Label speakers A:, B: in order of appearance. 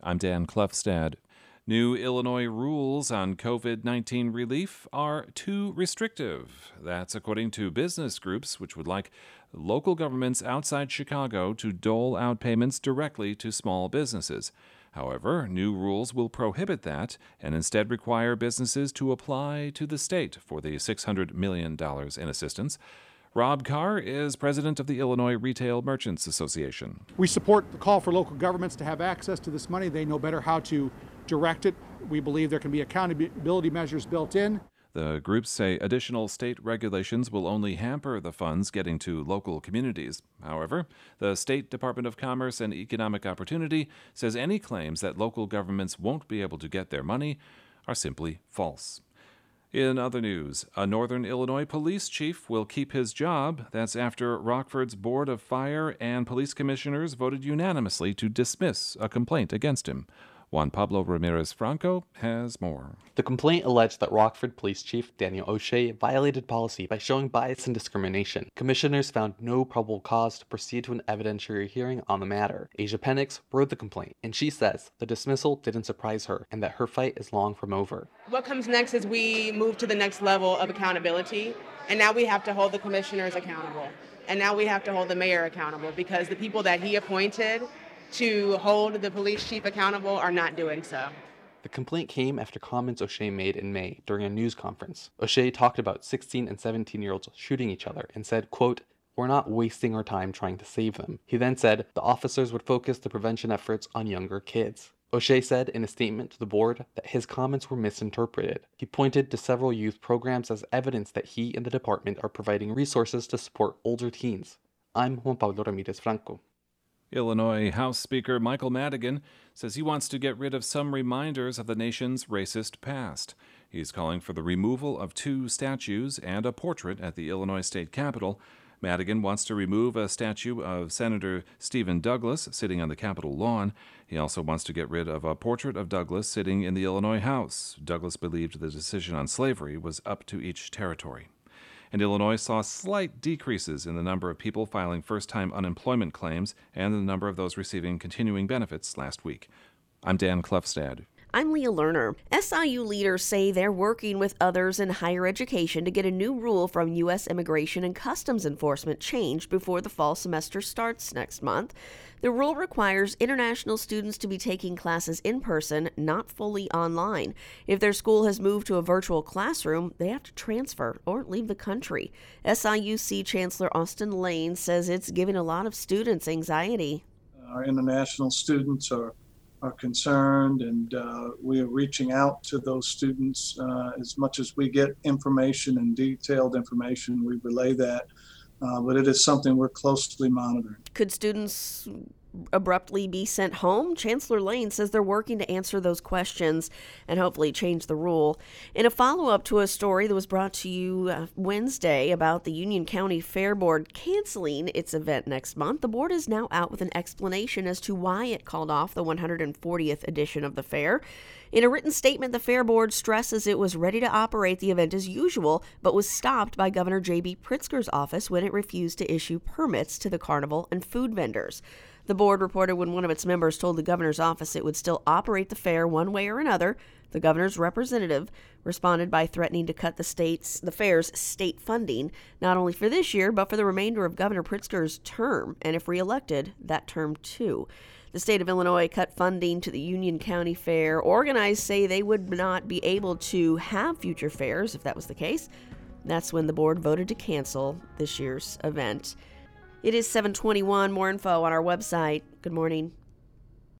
A: I'm Dan Klefstad. New Illinois rules on COVID-19 relief are too restrictive. That's according to business groups, which would like local governments outside Chicago to dole out payments directly to small businesses. However, new rules will prohibit that and instead require businesses to apply to the state for the $600 million in assistance. Rob Carr is president of the Illinois Retail Merchants Association.
B: We support the call for local governments to have access to this money. They know better how to direct it. We believe there can be accountability measures built in.
A: The groups say additional state regulations will only hamper the funds getting to local communities. However, the State Department of Commerce and Economic Opportunity says any claims that local governments won't be able to get their money are simply false. In other news, a Northern Illinois police chief will keep his job. That's after Rockford's Board of Fire and Police Commissioners voted unanimously to dismiss a complaint against him. Juan Pablo Ramirez Franco has more.
C: The complaint alleged that Rockford Police Chief Daniel O'Shea violated policy by showing bias and discrimination. Commissioners found no probable cause to proceed to an evidentiary hearing on the matter. Asia Penix wrote the complaint, and she says the dismissal didn't surprise her and that her fight is long from over.
D: What comes next is we move to the next level of accountability, and now we have to hold the commissioners accountable. And now we have to hold the mayor accountable because the people that he appointed to hold the police chief accountable are not doing so.
C: The complaint came after comments O'Shea made in May during a news conference. O'Shea talked about 16 and 17-year-olds shooting each other and said, quote, "We're not wasting our time trying to save them." He then said the officers would focus the prevention efforts on younger kids. O'Shea said in a statement to the board that his comments were misinterpreted. He pointed to several youth programs as evidence that he and the department are providing resources to support older teens. I'm Juan Pablo Ramirez Franco.
A: Illinois House Speaker Michael Madigan says he wants to get rid of some reminders of the nation's racist past. He's calling for the removal of 2 statues and a portrait at the Illinois State Capitol. Madigan wants to remove a statue of Senator Stephen Douglas sitting on the Capitol lawn. He also wants to get rid of a portrait of Douglas sitting in the Illinois House. Douglas believed the decision on slavery was up to each territory. And Illinois saw slight decreases in the number of people filing first-time unemployment claims and the number of those receiving continuing benefits last week. I'm Dan Klefstad.
E: I'm Leah Lerner. SIU leaders say they're working with others in higher education to get a new rule from U.S. Immigration and Customs Enforcement changed before the fall semester starts next month. The rule requires international students to be taking classes in person, not fully online. If their school has moved to a virtual classroom, they have to transfer or leave the country. SIUC Chancellor Austin Lane says it's giving a lot of students anxiety.
F: Our international students are concerned, and we are reaching out to those students as much as we get information and detailed information. We relay that, but it is something we're closely monitoring.
E: Could students abruptly be sent home? Chancellor Lane says they're working to answer those questions and hopefully change the rule. In a follow-up to a story that was brought to you Wednesday about the Union County Fair Board canceling its event next month, the board is now out with an explanation as to why it called off the 140th edition of the fair. In a written statement, the Fair Board stresses it was ready to operate the event as usual, but was stopped by Governor J.B. Pritzker's office when it refused to issue permits to the carnival and food vendors. The board reported when one of its members told the governor's office it would still operate the fair one way or another. The governor's representative responded by threatening to cut the fair's state funding, not only for this year, but for the remainder of Governor Pritzker's term, and if reelected, that term too. The state of Illinois cut funding to the Union County Fair. Organized say they would not be able to have future fairs if that was the case. That's when the board voted to cancel this year's event. It is 7:21. More info on our website. Good morning.